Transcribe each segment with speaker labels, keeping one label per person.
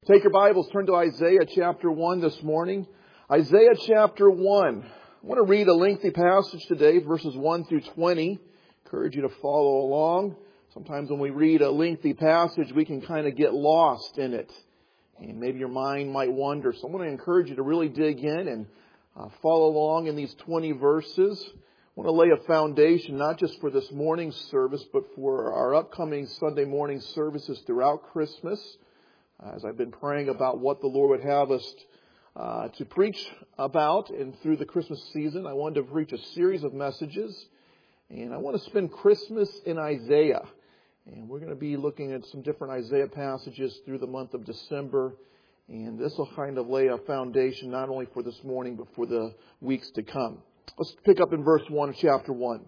Speaker 1: Take your Bibles, turn to Isaiah chapter 1 this morning. Isaiah chapter 1. I want to read a lengthy passage today, verses 1 through 20. Encourage you to follow along. Sometimes when we read a lengthy passage, we can kind of get lost in it. And maybe your mind might wander. So I want to encourage you to really dig in and follow along in these 20 verses. I want to lay a foundation, not just for this morning's service, but for our upcoming Sunday morning services throughout Christmas. As I've been praying about what the Lord would have us to preach about and through the Christmas season, I wanted to preach a series of messages. And I want to spend Christmas in Isaiah. And we're going to be looking at some different Isaiah passages through the month of December. And this will kind of lay a foundation not only for this morning, but for the weeks to come. Let's pick up in verse 1 of chapter 1.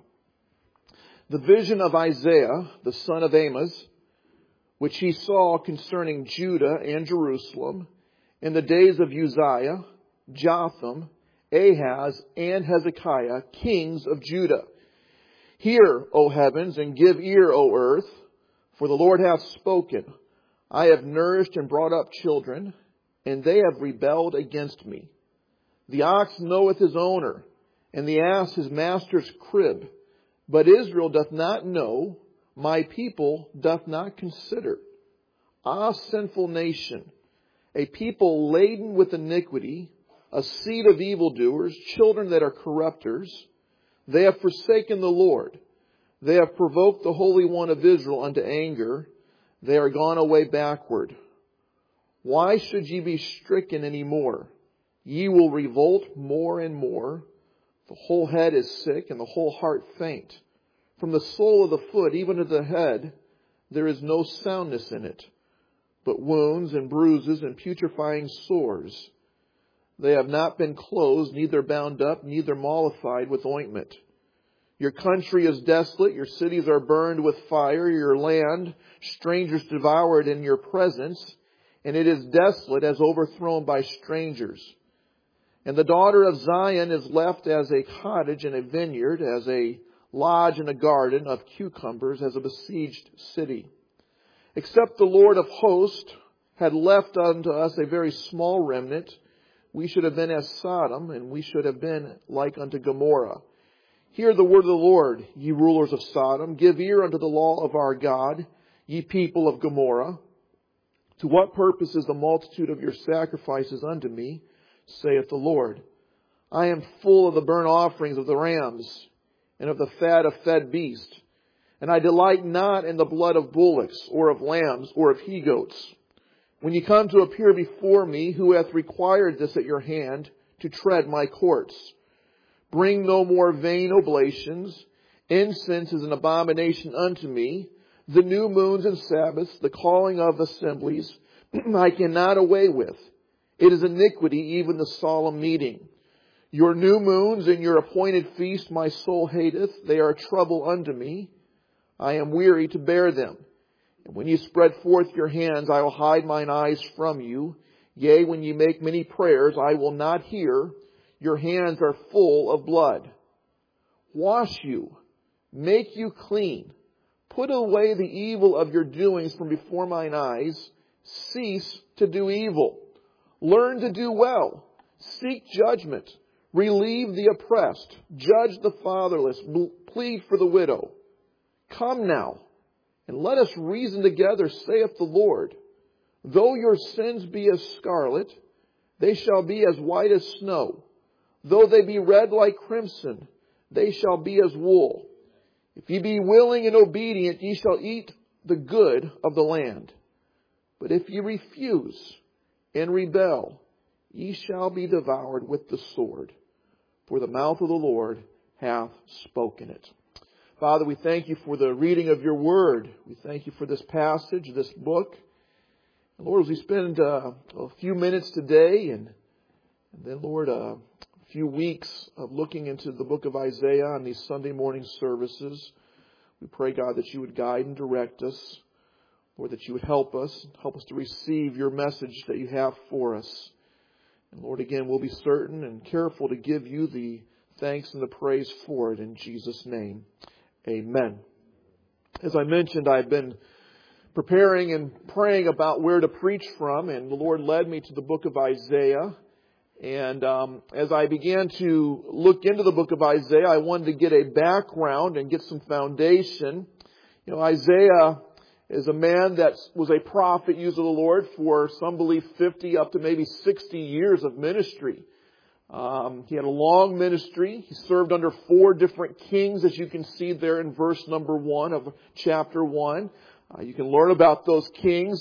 Speaker 1: The vision of Isaiah, the son of Amos, which he saw concerning Judah and Jerusalem in the days of Uzziah, Jotham, Ahaz, and Hezekiah, kings of Judah. Hear, O heavens, and give ear, O earth, for the Lord hath spoken. I have nourished and brought up children, and they have rebelled against me. The ox knoweth his owner, and the ass his master's crib. But Israel doth not know, my people doth not consider. Ah, sinful nation, a people laden with iniquity, a seed of evildoers, children that are corrupters. They have forsaken the Lord. They have provoked the Holy One of Israel unto anger. They are gone away backward. Why should ye be stricken any more? Ye will revolt more and more. The whole head is sick, and the whole heart faint. From the sole of the foot even to the head, there is no soundness in it, but wounds and bruises and putrefying sores. They have not been closed, neither bound up, neither mollified with ointment. Your country is desolate, your cities are burned with fire, your land, strangers devoured in your presence, and it is desolate as overthrown by strangers. And the daughter of Zion is left as a cottage in a vineyard, as a lodge in a garden of cucumbers, as a besieged city. Except the Lord of hosts had left unto us a very small remnant, we should have been as Sodom, and we should have been like unto Gomorrah. Hear the word of the Lord, ye rulers of Sodom. Give ear unto the law of our God, ye people of Gomorrah. To what purpose is the multitude of your sacrifices unto me, saith the Lord? I am full of the burnt offerings of the rams, and of the fat of fed beasts. And I delight not in the blood of bullocks, or of lambs, or of he-goats. When ye come to appear before me, who hath required this at your hand, to tread my courts? Bring no more vain oblations. Incense is an abomination unto me. The new moons and Sabbaths, the calling of assemblies, I cannot away with. It is iniquity, even the solemn meeting. Your new moons and your appointed feast my soul hateth. They are trouble unto me. I am weary to bear them. And when ye spread forth your hands, I will hide mine eyes from you. Yea, when ye make many prayers, I will not hear. Your hands are full of blood. Wash you, make you clean. Put away the evil of your doings from before mine eyes. Cease to do evil. Learn to do well. Seek judgment. Relieve the oppressed. Judge the fatherless. Plead for the widow. Come now, and let us reason together, saith the Lord. Though your sins be as scarlet, they shall be as white as snow. Though they be red like crimson, they shall be as wool. If ye be willing and obedient, ye shall eat the good of the land. But if ye refuse and rebel, ye shall be devoured with the sword. For the mouth of the Lord hath spoken it. Father, we thank you for the reading of your word. We thank you for this passage, this book. And Lord, as we spend a few minutes today and then, Lord, a few weeks of looking into the book of Isaiah on these Sunday morning services, we pray, God, that you would guide and direct us. Lord, that you would help us to receive your message that you have for us. And Lord, again, we'll be certain and careful to give you the thanks and the praise for it in Jesus' name. Amen. As I mentioned, I've been preparing and praying about where to preach from, and the Lord led me to the book of Isaiah. And as I began to look into the book of Isaiah, I wanted to get a background and get some foundation. You know, Isaiah is a man that was a prophet used of the Lord for, some believe, 50 up to maybe 60 years of ministry. He had a long ministry. He served under 4 different kings, as you can see there in verse number 1 of chapter 1. You can learn about those kings,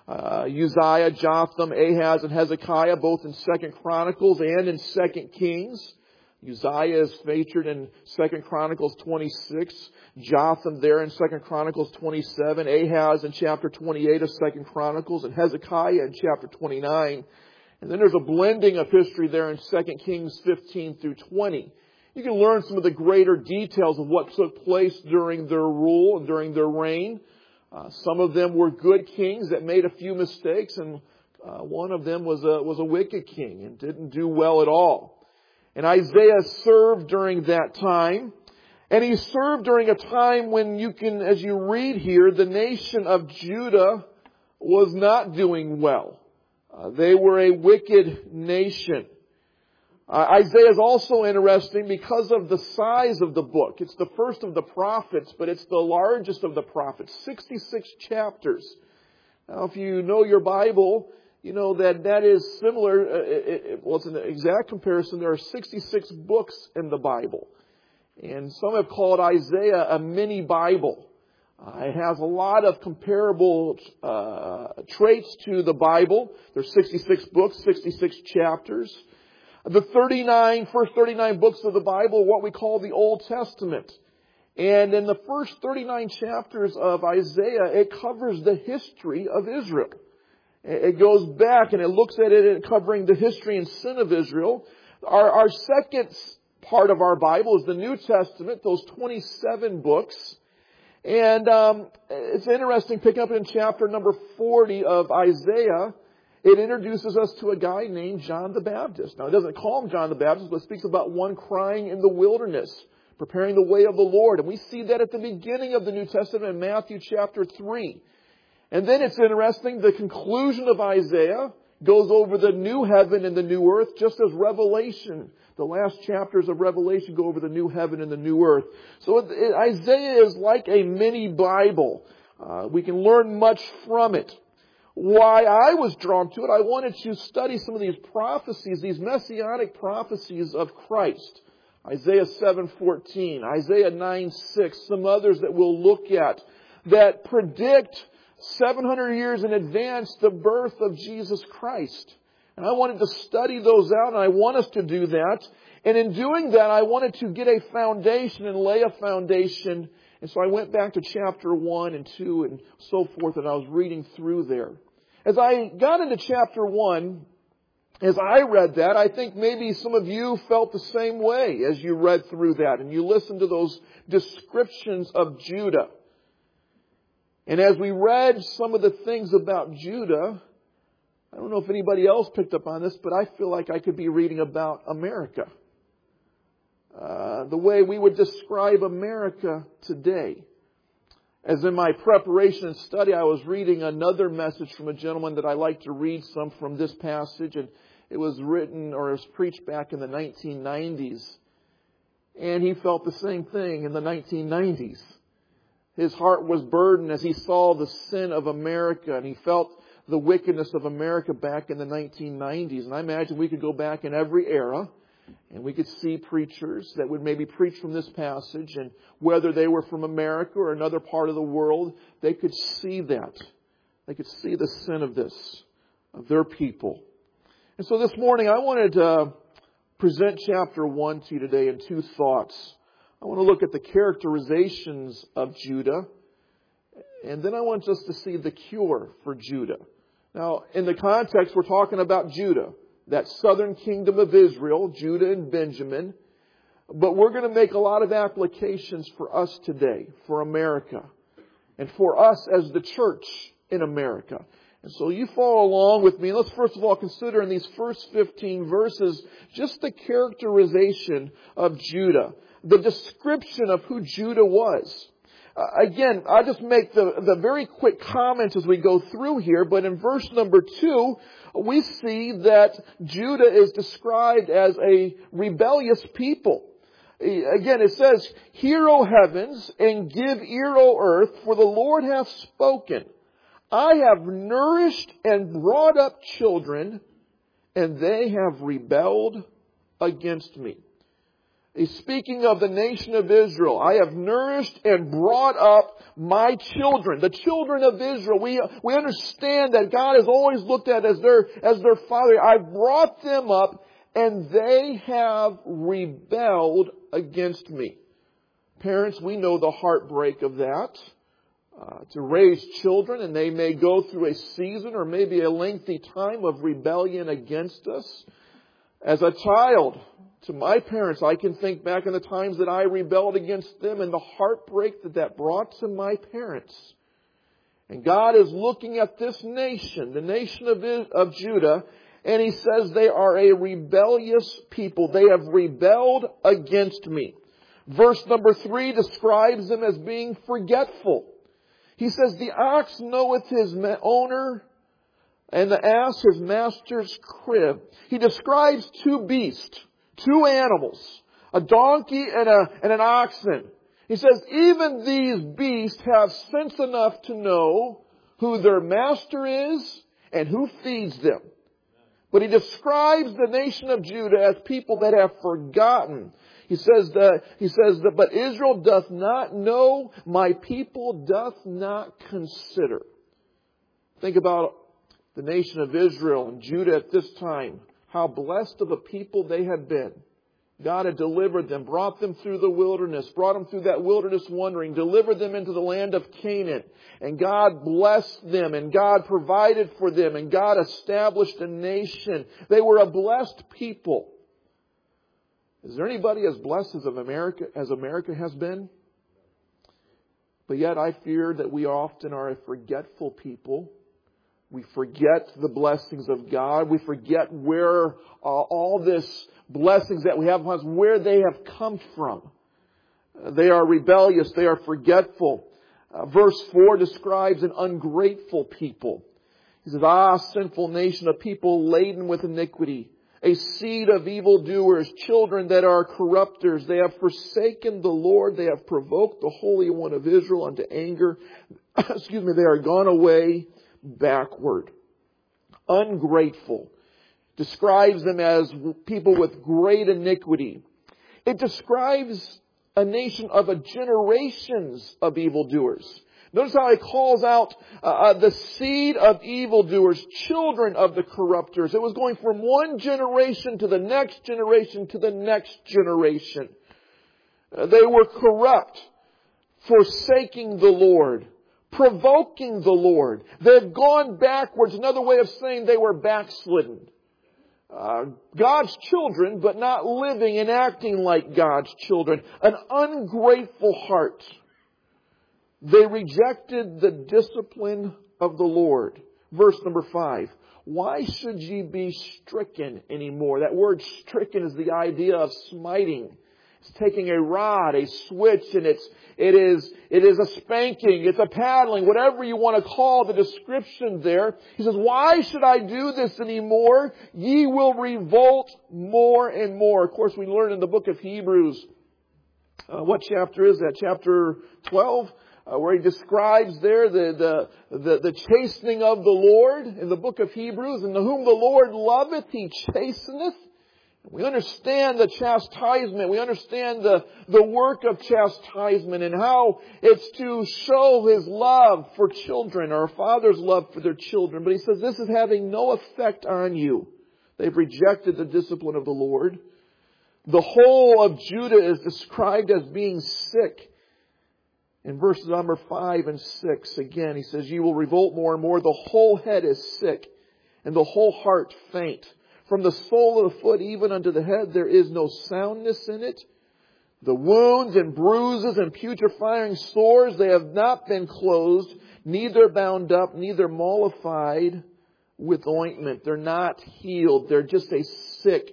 Speaker 1: Uzziah, Jotham, Ahaz, and Hezekiah, both in 2 Chronicles and in 2 Kings. Uzziah is featured in 2 Chronicles 26, Jotham there in 2 Chronicles 27, Ahaz in chapter 28 of 2 Chronicles, and Hezekiah in chapter 29. And then there's a blending of history there in 2 Kings 15 through 20. You can learn some of the greater details of what took place during their rule and during their reign. Some of them were good kings that made a few mistakes, and one of them was a wicked king and didn't do well at all. And Isaiah served during that time. And he served during a time when you can, as you read here, the nation of Judah was not doing well. They were a wicked nation. Isaiah is also interesting because of the size of the book. It's the first of the prophets, but it's the largest of the prophets. 66 chapters. Now, if you know your Bible, you know that is similar. It's an exact comparison. There are 66 books in the Bible. And some have called Isaiah a mini Bible. It has a lot of comparable traits to the Bible. There's 66 books, 66 chapters. The first 39 books of the Bible are what we call the Old Testament. And in the first 39 chapters of Isaiah, it covers the history of Israel. It goes back and it looks at it covering the history and sin of Israel. Our second part of our Bible is the New Testament, those 27 books. And it's interesting, picking up in chapter number 40 of Isaiah, it introduces us to a guy named John the Baptist. Now, it doesn't call him John the Baptist, but it speaks about one crying in the wilderness, preparing the way of the Lord. And we see that at the beginning of the New Testament in Matthew chapter 3. And then it's interesting, the conclusion of Isaiah goes over the new heaven and the new earth, just as Revelation, the last chapters of Revelation, go over the new heaven and the new earth. So Isaiah is like a mini Bible. We can learn much from it. Why I was drawn to it, I wanted to study some of these prophecies, these messianic prophecies of Christ. Isaiah 7:14, Isaiah 9:6, some others that we'll look at that predict 700 years in advance the birth of Jesus Christ. And I wanted to study those out, and I want us to do that. And in doing that, I wanted to get a foundation and lay a foundation. And so I went back to chapter 1 and 2 and so forth, and I was reading through there. As I got into chapter 1, as I read that, I think maybe some of you felt the same way as you read through that and you listened to those descriptions of Judah. And as we read some of the things about Judah, I don't know if anybody else picked up on this, but I feel like I could be reading about America. The way we would describe America today. As in my preparation and study, I was reading another message from a gentleman that I like to read some from this passage, and it was written or it was preached back in the 1990s. And he felt the same thing in the 1990s. His heart was burdened as he saw the sin of America, and he felt the wickedness of America back in the 1990s. And I imagine we could go back in every era, and we could see preachers that would maybe preach from this passage, and whether they were from America or another part of the world, they could see that. They could see the sin of this, of their people. And so this morning I wanted to present chapter 1 to you today in 2 thoughts. I want to look at the characterizations of Judah, and then I want us to see the cure for Judah. Now, in the context, we're talking about Judah, that southern kingdom of Israel, Judah and Benjamin. But we're going to make a lot of applications for us today, for America, and for us as the church in America. And so you follow along with me. Let's first of all consider in these first 15 verses just the characterization of Judah, the description of who Judah was. Again, I'll just make the very quick comments as we go through here, but in verse number 2, we see that Judah is described as a rebellious people. Again, it says, "Hear, O heavens, and give ear, O earth, for the Lord hath spoken. I have nourished and brought up children, and they have rebelled against me." He's speaking of the nation of Israel. I have nourished and brought up my children, the children of Israel. We understand that God has always looked at as their father. I've brought them up, and they have rebelled against me. Parents, we know the heartbreak of that. To raise children, and they may go through a season or maybe a lengthy time of rebellion against us. As a child, to my parents, I can think back on the times that I rebelled against them and the heartbreak that brought to my parents. And God is looking at this nation, the nation of Judah, and He says they are a rebellious people. They have rebelled against me. Verse number 3 describes them as being forgetful. He says, "The ox knoweth his owner, and the ass his master's crib." He describes two beasts, two animals, a donkey and an oxen. He says, even these beasts have sense enough to know who their master is and who feeds them. But He describes the nation of Judah as people that have forgotten. He says that, "But Israel doth not know, my people doth not consider." Think about the nation of Israel and Judah at this time. How blessed of a people they had been. God had delivered them, brought them through the wilderness, brought them through that wilderness wandering, delivered them into the land of Canaan. And God blessed them, and God provided for them, and God established a nation. They were a blessed people. Is there anybody as blessed as America has been? But yet I fear that we often are a forgetful people. We forget the blessings of God. We forget where all this blessings that we have, where they have come from. They are rebellious. They are forgetful. Verse 4 describes an ungrateful people. He says, "Ah, sinful nation, a people laden with iniquity. A seed of evildoers, children that are corrupters. They have forsaken the Lord. They have provoked the Holy One of Israel unto anger." They are gone away backward. Ungrateful. Describes them as people with great iniquity. It describes a nation of generations of evildoers. Notice how He calls out the seed of evildoers, children of the corrupters. It was going from one generation to the next generation to the next generation. They were corrupt, forsaking the Lord, provoking the Lord. They've gone backwards. Another way of saying they were backslidden. God's children, but not living and acting like God's children. An ungrateful heart. They rejected the discipline of the Lord. Verse number 5. "Why should ye be stricken anymore?" That word stricken is the idea of smiting. It's taking a rod, a switch, and it is a spanking, it's a paddling, whatever you want to call the description there. He says, "Why should I do this anymore? Ye will revolt more and more." Of course, we learn in the book of Hebrews. What chapter is that? Chapter 12? Where he describes there the chastening of the Lord in the book of Hebrews. "And to whom the Lord loveth, He chasteneth." We understand the chastisement. We understand the work of chastisement and how it's to show His love for children, or a father's love for their children. But He says this is having no effect on you. They've rejected the discipline of the Lord. The whole of Judah is described as being sick. In verses number 5 and 6, again, He says, "Ye will revolt more and more. The whole head is sick, and the whole heart faint. From the sole of the foot even unto the head, there is no soundness in it. The wounds and bruises and putrefying sores, they have not been closed, neither bound up, neither mollified with ointment." They're not healed. They're just a sick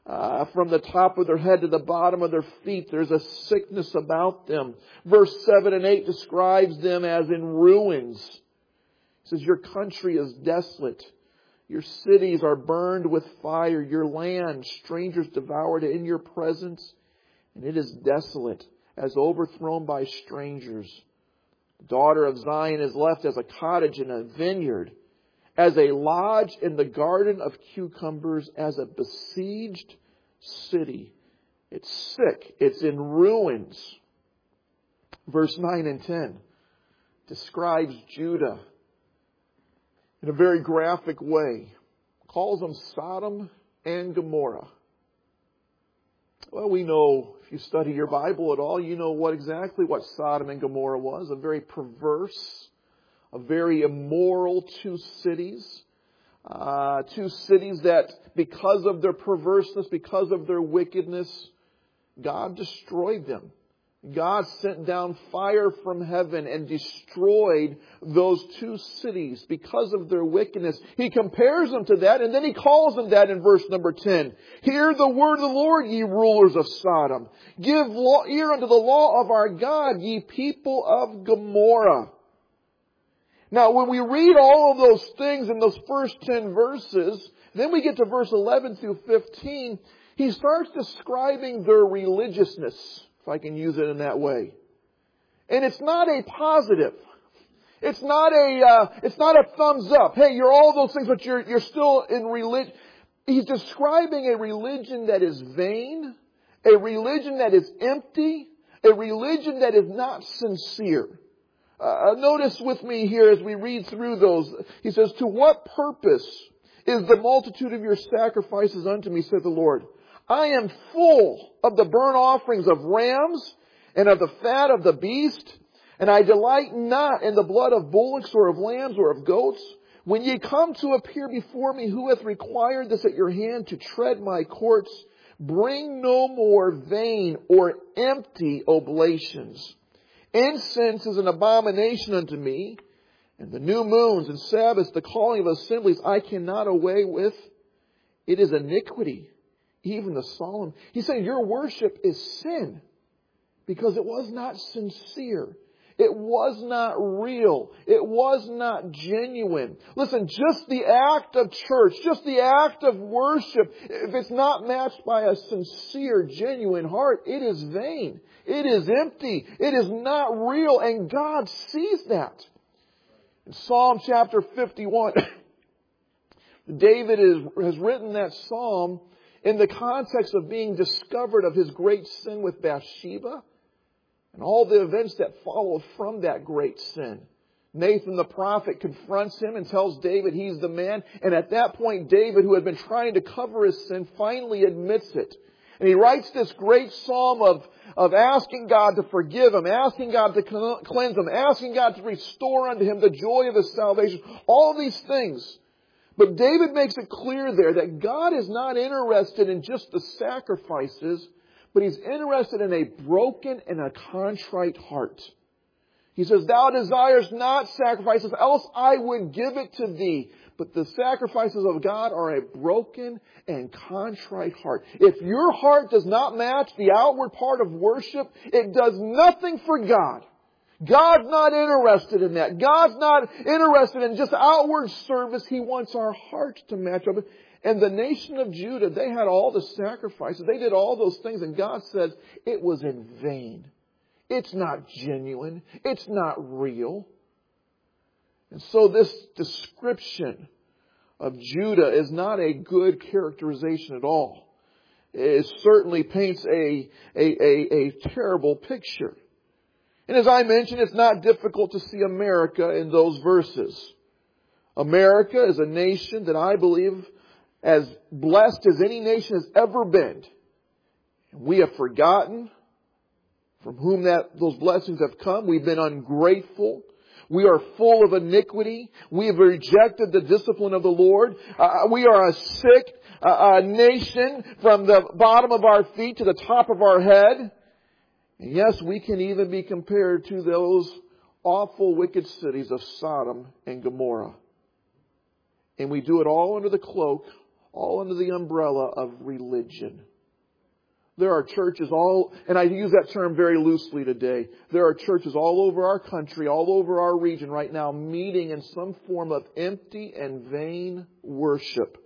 Speaker 1: From the top of their head to the bottom of their feet, there's a sickness about them. Verse 7 and 8 describes them as in ruins. It says, your country is desolate. Your cities are burned with fire. Your land, strangers devoured in your presence. And it is desolate, as overthrown by strangers. The daughter of Zion is left as a cottage in a vineyard, as a lodge in the garden of cucumbers, as a besieged city. It's sick. It's in ruins. Verse 9 and 10 describes Judah in a very graphic way. Calls them Sodom and Gomorrah. Well, we know, if you study your Bible at all, you know exactly what Sodom and Gomorrah was. A very perverse, a very immoral two cities. Two cities that, because of their perverseness, because of their wickedness, God destroyed them. God sent down fire from heaven and destroyed those two cities because of their wickedness. He compares them to that, and then He calls them that in verse number 10. Hear the word of the Lord, ye rulers of Sodom. Give ear unto the law of our God, ye people of Gomorrah. Now, when we read all of those things in those first 10 verses, then we get to verse 11 through 15, he starts describing their religiousness, if I can use it in that way. And it's not a positive. It's not a thumbs up. Hey, you're all those things, but you're still in religion. He's describing a religion that is vain, a religion that is empty, a religion that is not sincere. Notice with me here as we read through those. He says, to what purpose is the multitude of your sacrifices unto me, said the Lord? I am full of the burnt offerings of rams and of the fat of the beast, and I delight not in the blood of bullocks or of lambs or of goats. When ye come to appear before me, who hath required this at your hand to tread my courts? Bring no more vain or empty oblations. Incense is an abomination unto me, and the new moons and Sabbaths, the calling of assemblies, I cannot away with. It is iniquity, even the solemn. He's saying your worship is sin because it was not sincere. It was not real. It was not genuine. Listen, just the act of church, just the act of worship, if it's not matched by a sincere, genuine heart, it is vain. It is empty. It is not real. And God sees that. In Psalm chapter 51, David has written that psalm in the context of being discovered of his great sin with Bathsheba and all the events that followed from that great sin. Nathan the prophet confronts him and tells David he's the man. And at that point, David, who had been trying to cover his sin, finally admits it. And he writes this great psalm of asking God to forgive him, asking God to cleanse him, asking God to restore unto him the joy of his salvation. All these things. But David makes it clear there that God is not interested in just the sacrifices, but He's interested in a broken and a contrite heart. He says, thou desirest not sacrifices, else I would give it to thee. But the sacrifices of God are a broken and contrite heart. If your heart does not match the outward part of worship, it does nothing for God. God's not interested in that. God's not interested in just outward service. He wants our hearts to match up. And the nation of Judah, they had all the sacrifices. They did all those things. And God says it was in vain. It's not genuine. It's not real. And so this description of Judah is not a good characterization at all. It certainly paints a terrible picture. And as I mentioned, it's not difficult to see America in those verses. America is a nation that I believe as blessed as any nation has ever been. We have forgotten from whom those blessings have come. We've been ungrateful. We are full of iniquity. We have rejected the discipline of the Lord. We are a sick nation from the bottom of our feet to the top of our head. And yes, we can even be compared to those awful wicked cities of Sodom and Gomorrah. And we do it all under the cloak, all under the umbrella of religion. There are churches and I use that term very loosely today. There are churches all over our country, all over our region right now, meeting in some form of empty and vain worship.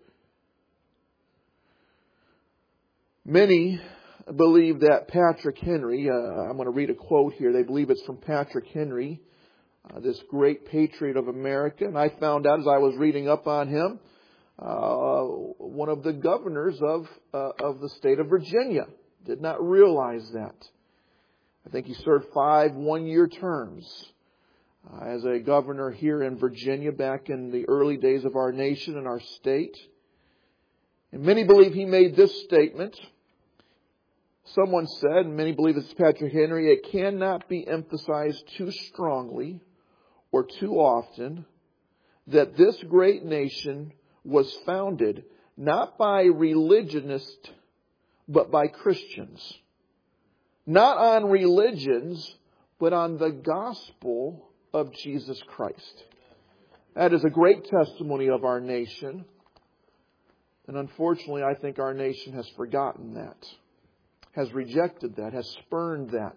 Speaker 1: Many believe that Patrick Henry, I'm going to read a quote here. They believe it's from Patrick Henry, this great patriot of America. And I found out as I was reading up on him, one of the governors of the state of Virginia. Did not realize that. I think he served 5 one-year terms as a governor here in Virginia back in the early days of our nation and our state. And many believe he made this statement. Someone said, and many believe it's Patrick Henry, it cannot be emphasized too strongly or too often that this great nation was founded not by religionists, but by Christians. Not on religions, but on the gospel of Jesus Christ. That is a great testimony of our nation. And unfortunately, I think our nation has forgotten that, has rejected that, has spurned that.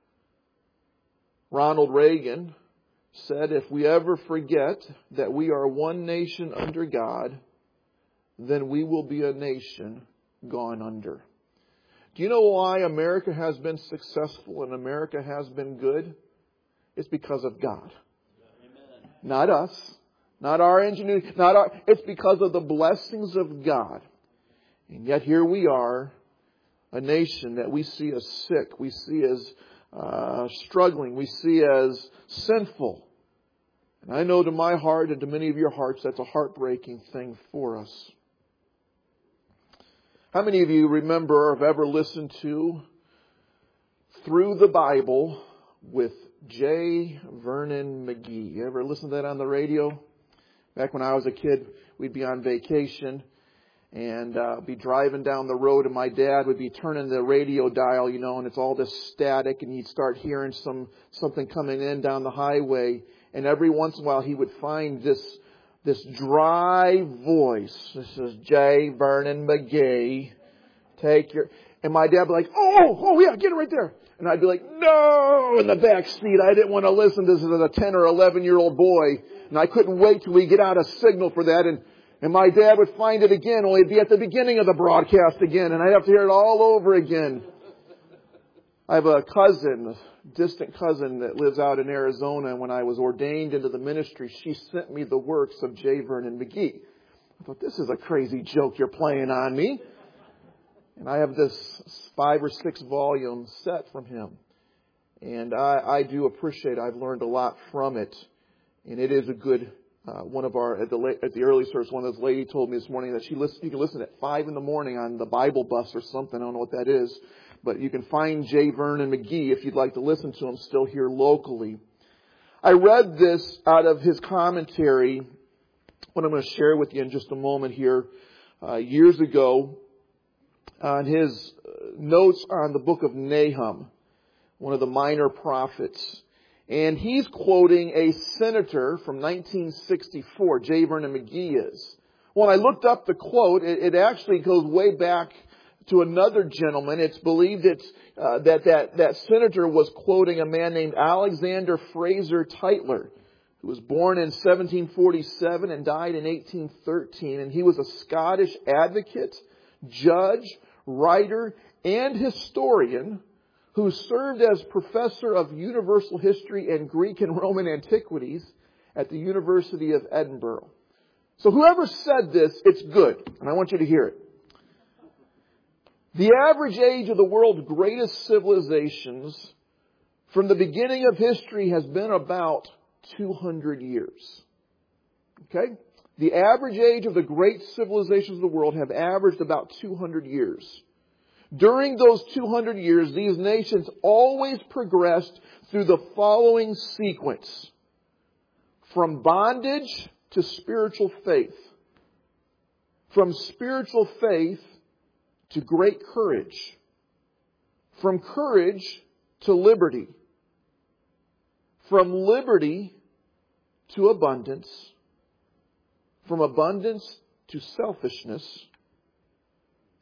Speaker 1: Ronald Reagan said, if we ever forget that we are one nation under God, then we will be a nation gone under. Do you know why America has been successful and America has been good? It's because of God. Amen. Not us. Not our ingenuity. It's because of the blessings of God. And yet here we are, a nation that we see as sick. We see as struggling. We see as sinful. And I know to my heart and to many of your hearts, that's a heartbreaking thing for us. How many of you remember or have ever listened to Through the Bible with J. Vernon McGee? You ever listen to that on the radio? Back when I was a kid, we'd be on vacation and be driving down the road, and my dad would be turning the radio dial, and it's all this static, and you'd start hearing something coming in down the highway, and every once in a while he would find this dry voice. This is J. Vernon McGee. And my dad would be like, oh yeah, get it right there. And I'd be like, no, in the back seat. I didn't want to listen to this as a 10 or 11-year-old boy. And I couldn't wait till we get out a signal for that. And my dad would find it again, only it'd be at the beginning of the broadcast again. And I'd have to hear it all over again. I have a distant cousin that lives out in Arizona. And when I was ordained into the ministry, she sent me the works of J. Vernon McGee. I thought, this is a crazy joke you're playing on me. And I have this 5 or 6 volume set from him. And I do appreciate it. I've learned a lot from it. And it is a good, one of our, at the early service, one of those ladies told me this morning that you can listen at 5 in the morning on the Bible bus or something. I don't know what that is. But you can find J. Vernon McGee if you'd like to listen to him still here locally. I read this out of his commentary, what I'm going to share with you in just a moment here, years ago, on his notes on the book of Nahum, one of the minor prophets. And he's quoting a senator from 1964, J. Vernon McGee is. When I looked up the quote, it actually goes way back to another gentleman. It's believed that senator was quoting a man named Alexander Fraser Tytler, who was born in 1747 and died in 1813. And he was a Scottish advocate, judge, writer, and historian who served as professor of universal history and Greek and Roman antiquities at the University of Edinburgh. So whoever said this, it's good, and I want you to hear it. The average age of the world's greatest civilizations from the beginning of history has been about 200 years. Okay? The average age of the great civilizations of the world have averaged about 200 years. During those 200 years, these nations always progressed through the following sequence. From bondage to spiritual faith. From spiritual faith to great courage. From courage to liberty. From liberty to abundance. From abundance to selfishness.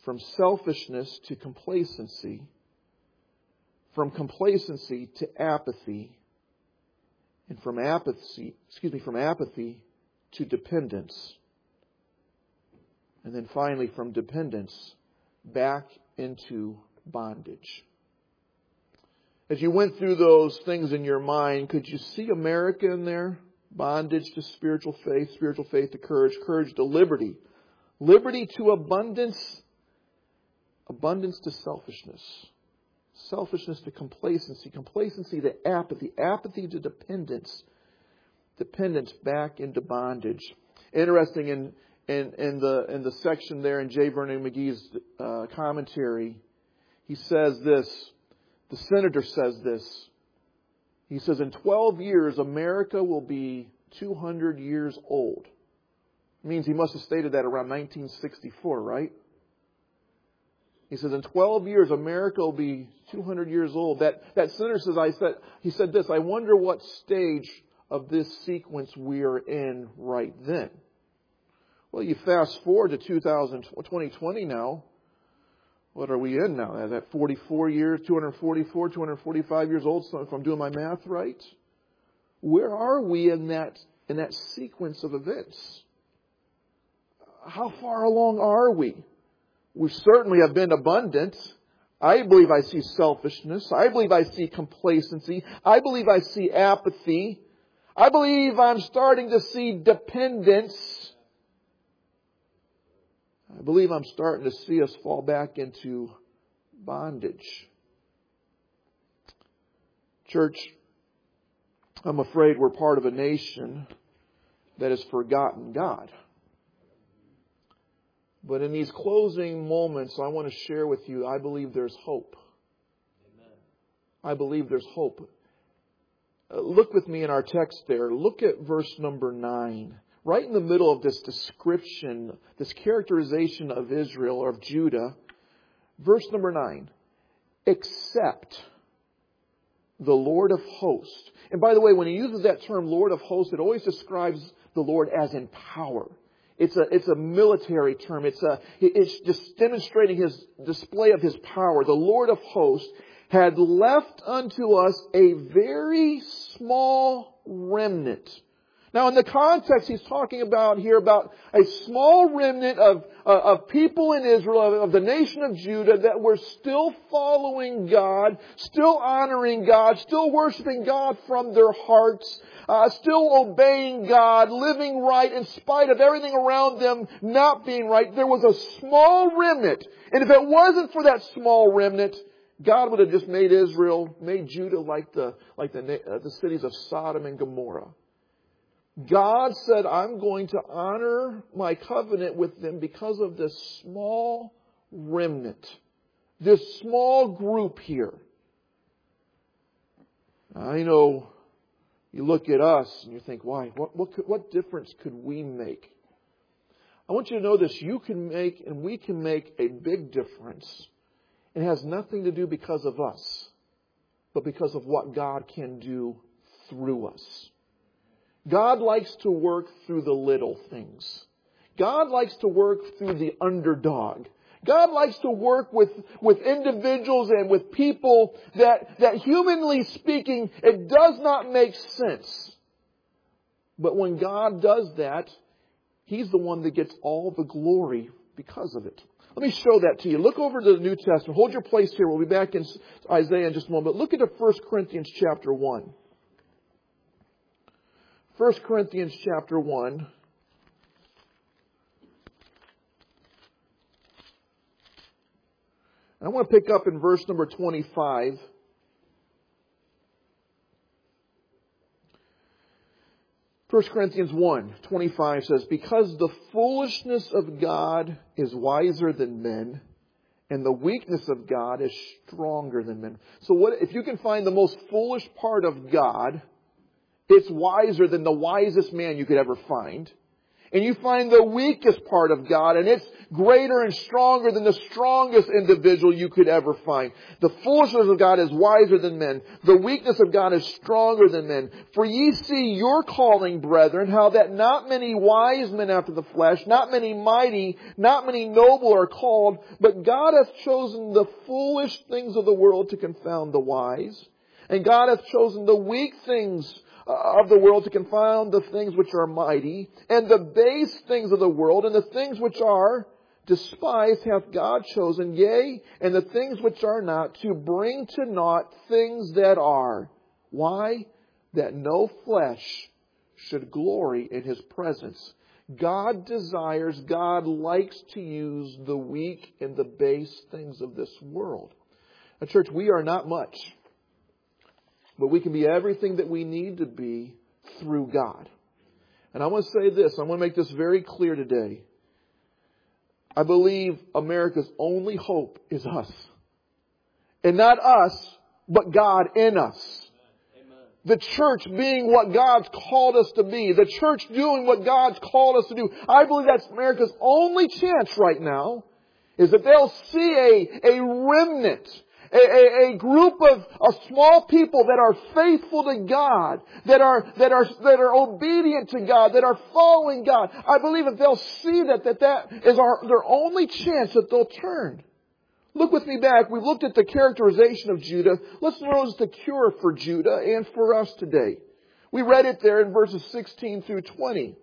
Speaker 1: from selfishness to complacency, from complacency to apathy, and from apathy to dependence. And then finally, from dependence back into bondage. As you went through those things in your mind, could you see America in there? Bondage to spiritual faith to courage, courage to liberty, liberty to abundance, abundance to selfishness, selfishness to complacency, complacency to apathy, apathy to dependence, dependence back into bondage. Interesting in the section there in J. Vernon McGee's commentary, he says this. The senator says this. He says, in 12 years, America will be 200 years old. It means he must have stated that around 1964, right? He says, in 12 years, America will be 200 years old. That senator says, he said this, I wonder what stage of this sequence we are in right then. Well, you fast forward to 2020 now. What are we in now? Is that 44 years, 244, 245 years old, so if I'm doing my math right? Where are we in that sequence of events? How far along are we? We certainly have been abundant. I believe I see selfishness. I believe I see complacency. I believe I see apathy. I believe I'm starting to see dependence. I believe I'm starting to see us fall back into bondage. Church, I'm afraid we're part of a nation that has forgotten God. But in these closing moments, I want to share with you, I believe there's hope. Amen. I believe there's hope. Look with me in our text there. Look at verse number 9. Right in the middle of this description, this characterization of Israel or of Judah, verse number 9, except the Lord of hosts. And by the way, when he uses that term Lord of hosts, it always describes the Lord as in power. It's a military term. It's just demonstrating his display of his power. The Lord of hosts had left unto us a very small remnant. Now, in the context, he's talking about here about a small remnant of people in Israel, of the nation of Judah, that were still following God, still honoring God, still worshiping God from their hearts, still obeying God, living right in spite of everything around them not being right. There was a small remnant. And if it wasn't for that small remnant, God would have just made Judah like the cities of Sodom and Gomorrah. God said, I'm going to honor my covenant with them because of this small remnant, this small group here. I know you look at us and you think, why? What difference could we make? I want you to know this. You can make and we can make a big difference. It has nothing to do because of us, but because of what God can do through us. God likes to work through the little things. God likes to work through the underdog. God likes to work with individuals and with people that humanly speaking, it does not make sense. But when God does that, He's the one that gets all the glory because of it. Let me show that to you. Look over to the New Testament. Hold your place here. We'll be back in Isaiah in just a moment. Look at 1 Corinthians chapter 1. 1 Corinthians chapter 1. And I want to pick up in verse number 25. First Corinthians 1:25 says, because the foolishness of God is wiser than men, and the weakness of God is stronger than men. So if you can find the most foolish part of God, it's wiser than the wisest man you could ever find. and you find the weakest part of God, and it's greater and stronger than the strongest individual you could ever find. The foolishness of God is wiser than men. The weakness of God is stronger than men. For ye see your calling, brethren, how that not many wise men after the flesh, not many mighty, not many noble are called, but God hath chosen the foolish things of the world to confound the wise. And God hath chosen the weak things of the world to confound the things which are mighty, and the base things of the world, and the things which are despised hath God chosen, yea, and the things which are not, to bring to naught things that are. Why? That no flesh should glory in His presence. God desires, God likes to use the weak and the base things of this world. Now, church, we are not much, but we can be everything that we need to be through God. And I want to say this. I want to make this very clear today. I believe America's only hope is us. And not us, but God in us. Amen. The church being what God's called us to be. The church doing what God's called us to do. I believe that's America's only chance right now, is that they'll see a remnant, a group of small people that are faithful to God, that are obedient to God, that are following God. I believe if they'll see that is their only chance that they'll turn. Look with me back. We've looked at the characterization of Judah. Let's notice the cure for Judah and for us today. We read it there in verses 16 through 20.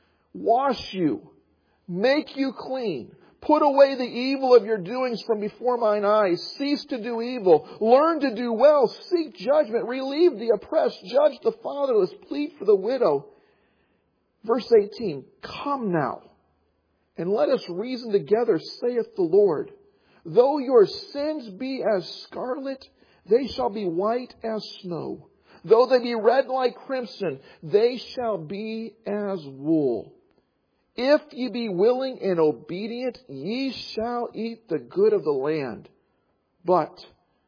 Speaker 1: Wash you, make you clean. Put away the evil of your doings from before mine eyes. Cease to do evil. Learn to do well. Seek judgment. Relieve the oppressed. Judge the fatherless. Plead for the widow. Verse 18. Come now, and let us reason together, saith the Lord. Though your sins be as scarlet, they shall be white as snow. Though they be red like crimson, they shall be as wool. If ye be willing and obedient, ye shall eat the good of the land. But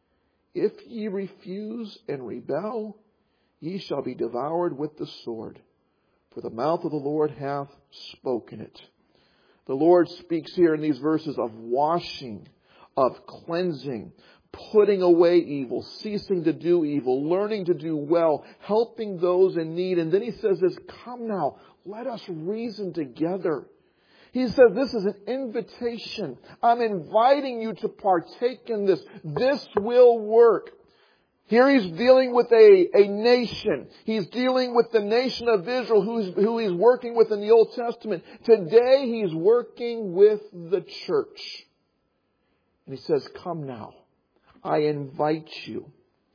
Speaker 1: if ye refuse and rebel, ye shall be devoured with the sword. For the mouth of the Lord hath spoken it. The Lord speaks here in these verses of washing, of cleansing, putting away evil, ceasing to do evil, learning to do well, helping those in need. And then He says this, come now, let us reason together. He says this is an invitation. I'm inviting you to partake in this. This will work. Here He's dealing with a nation. He's dealing with the nation of Israel who He's working with in the Old Testament. Today He's working with the church. And He says, come now. I invite you.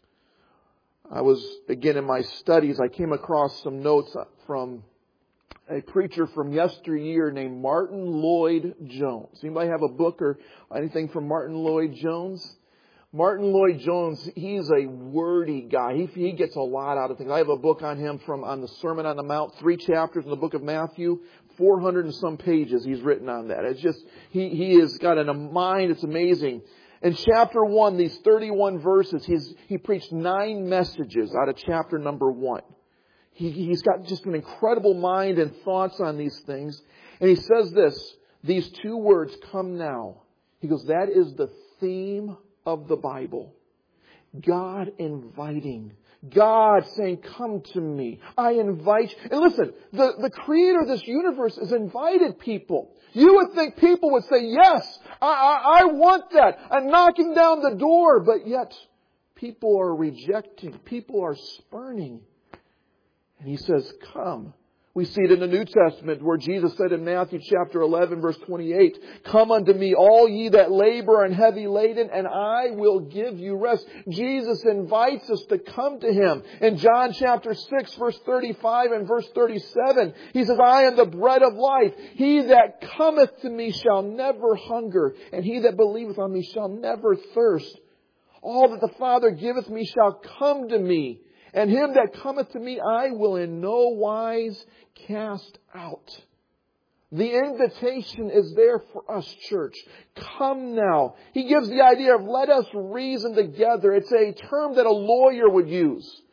Speaker 1: I was, again, in my studies, I came across some notes from a preacher from yesteryear named Martin Lloyd-Jones. Anybody have a book or anything from Martin Lloyd-Jones? Martin Lloyd-Jones, he's a wordy guy. He gets a lot out of things. I have a book on him on the Sermon on the Mount, 3 chapters in the book of Matthew, 400 and some pages he's written on that. It's just, he has got a mind, it's amazing. In chapter 1, these 31 verses, he preached 9 messages out of chapter number 1. He's got just an incredible mind and thoughts on these things. And he says this, these 2 words, come now. He goes, that is the theme of the Bible. God inviting. God saying, come to me. I invite you. And listen, the creator of this universe has invited people. You would think people would say, yes, I want that. I'm knocking down the door. But yet, people are rejecting. People are spurning. And He says, come. We see it in the New Testament where Jesus said in Matthew chapter 11 verse 28, come unto me all ye that labor and heavy laden, and I will give you rest. Jesus invites us to come to Him. In John chapter 6 verse 35 and verse 37, He says, I am the bread of life. He that cometh to me shall never hunger, and he that believeth on me shall never thirst. All that the Father giveth me shall come to me. And him that cometh to me, I will in no wise cast out. The invitation is there for us, church. Come now. He gives the idea of let us reason together. It's a term that a lawyer would use.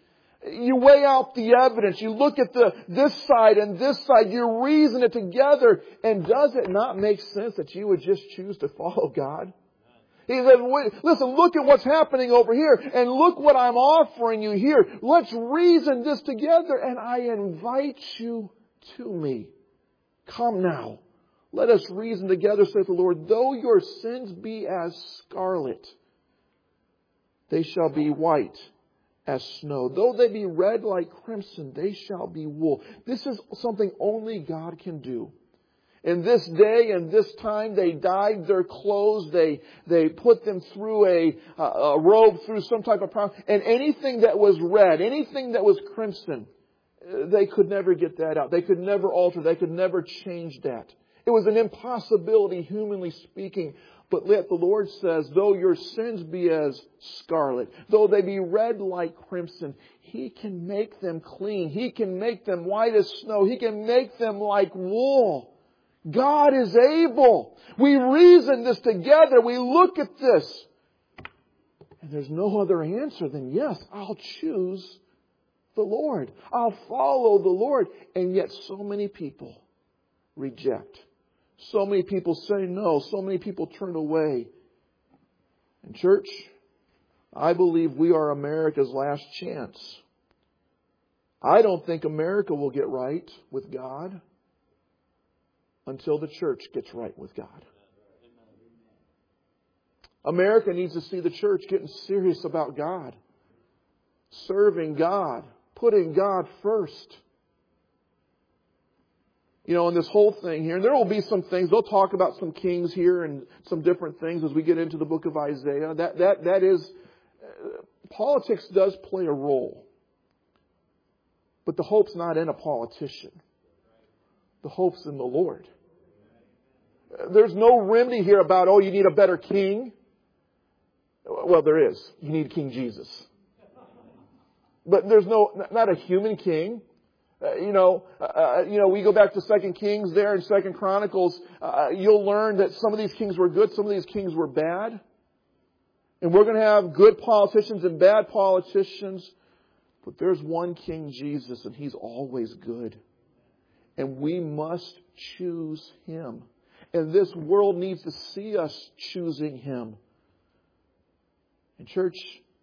Speaker 1: You weigh out the evidence. You look at this side and this side. You reason it together. And does it not make sense that you would just choose to follow God? He said, listen, look at what's happening over here. And look what I'm offering you here. Let's reason this together. And I invite you to me. Come now. Let us reason together, saith the Lord. Though your sins be as scarlet, they shall be white as snow. Though they be red like crimson, they shall be wool. This is something only God can do. In this day and this time, they dyed their clothes. They put them through a robe, through some type of process. And anything that was red, anything that was crimson, they could never get that out. They could never alter. They could never change that. It was an impossibility, humanly speaking. But yet the Lord says, though your sins be as scarlet, though they be red like crimson, He can make them clean. He can make them white as snow. He can make them like wool. God is able. We reason this together. We look at this. And there's no other answer than, yes, I'll choose the Lord. I'll follow the Lord. And yet so many people reject. So many people say no. So many people turn away. And church, I believe we are America's last chance. I don't think America will get right with God until the church gets right with God. America needs to see the church getting serious about God. Serving God. Putting God first. You know, in this whole thing here, and there will be some things, they'll talk about some kings here and some different things as we get into the book of Isaiah. That is, politics does play a role. But the hope's not in a politician. The hope's in the Lord. There's no remedy here about, oh, you need a better king. Well, there is. You need King Jesus. But there's not a human king. We go back to 2 Kings there and 2 Chronicles. You'll learn that some of these kings were good, some of these kings were bad. And we're going to have good politicians and bad politicians. But there's one King Jesus, and He's always good. And we must choose Him. And this world needs to see us choosing Him. And church,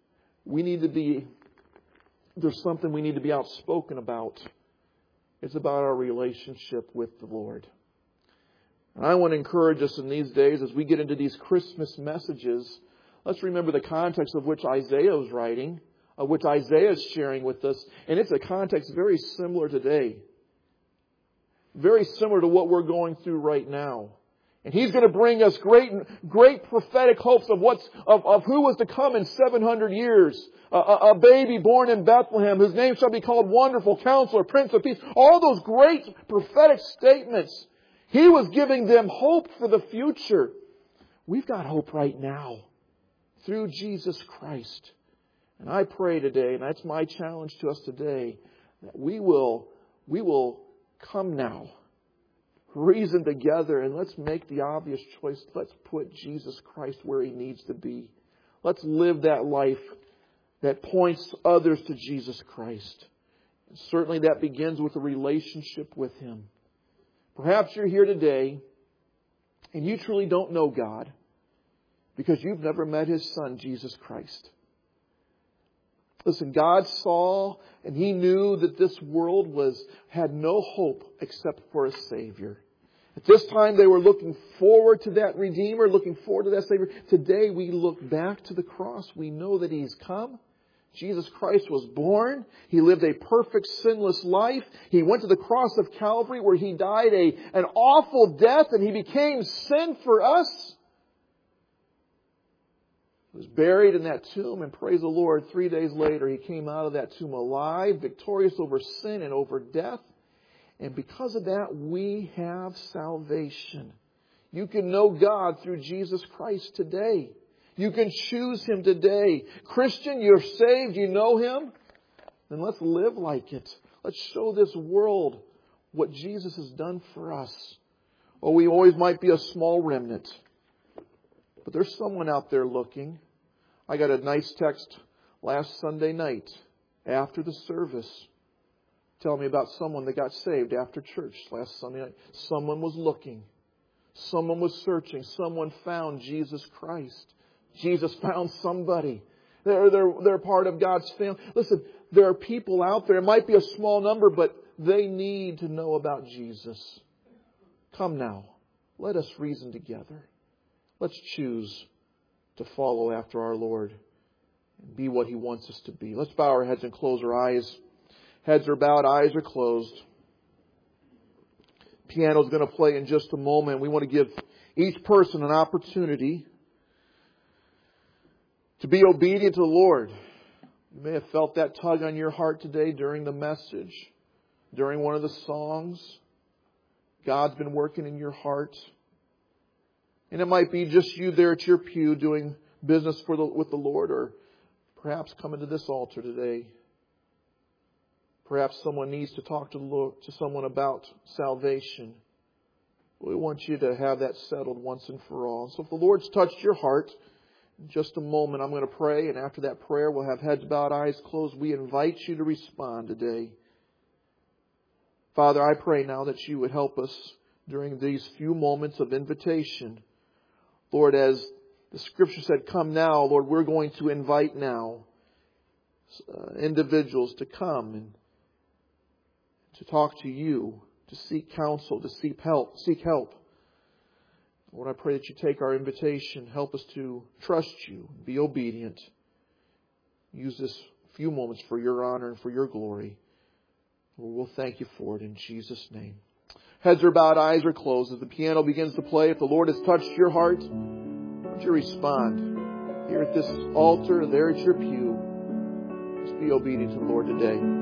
Speaker 1: there's something we need to be outspoken about. It's about our relationship with the Lord. And I want to encourage us in these days as we get into these Christmas messages, let's remember the context of which Isaiah was writing, of which Isaiah is sharing with us. And it's a context very similar today. Very similar to what we're going through right now. And He's going to bring us great prophetic hopes of who was to come in 700 years. A baby born in Bethlehem, whose name shall be called Wonderful Counselor, Prince of Peace. All those great prophetic statements. He was giving them hope for the future. We've got hope right now through Jesus Christ. And I pray today, and that's my challenge to us today, that we will come now, reason together, and let's make the obvious choice. Let's put Jesus Christ where He needs to be. Let's live that life that points others to Jesus Christ. And certainly that begins with a relationship with Him. Perhaps you're here today and you truly don't know God because you've never met His Son, Jesus Christ. Listen, God saw and He knew that this world had no hope except for a Savior. At this time they were looking forward to that Redeemer, looking forward to that Savior. Today we look back to the cross. We know that He's come. Jesus Christ was born. He lived a perfect, sinless life. He went to the cross of Calvary where He died an awful death and He became sin for us. He was buried in that tomb, and praise the Lord, 3 days later He came out of that tomb alive, victorious over sin and over death. And because of that, we have salvation. You can know God through Jesus Christ today. You can choose Him today. Christian, you're saved, you know Him. Then let's live like it. Let's show this world what Jesus has done for us. Oh, we always might be a small remnant. But there's someone out there looking. I got a nice text last Sunday night. after the service, tell me about someone that got saved after church last Sunday night. Someone was looking. Someone was searching. Someone found Jesus Christ. Jesus found somebody. They're part of God's family. Listen, there are people out there. It might be a small number, but they need to know about Jesus. Come now. Let us reason together. Let's choose to follow after our Lord and be what He wants us to be. Let's bow our heads and close our eyes. Heads are bowed, eyes are closed. Piano's going to play in just a moment. We want to give each person an opportunity to be obedient to the Lord. You may have felt that tug on your heart today during the message, during one of the songs. God's been working in your heart. And it might be just you there at your pew doing business with the Lord, or perhaps coming to this altar today. Perhaps someone needs to talk to someone about salvation. We want you to have that settled once and for all. So if the Lord's touched your heart, in just a moment I'm going to pray, and after that prayer we'll have heads bowed, eyes closed. We invite you to respond today. Father, I pray now that you would help us during these few moments of invitation. Lord, as the Scripture said, come now, Lord, we're going to invite now individuals to come and to talk to you, to seek counsel, to seek help. Lord, I pray that you take our invitation, help us to trust you, be obedient. Use this few moments for your honor and for your glory. Lord, we'll thank you for it in Jesus' name. Heads are bowed, eyes are closed. As the piano begins to play, if the Lord has touched your heart, would you respond? Here at this altar, there at your pew, just be obedient to the Lord today.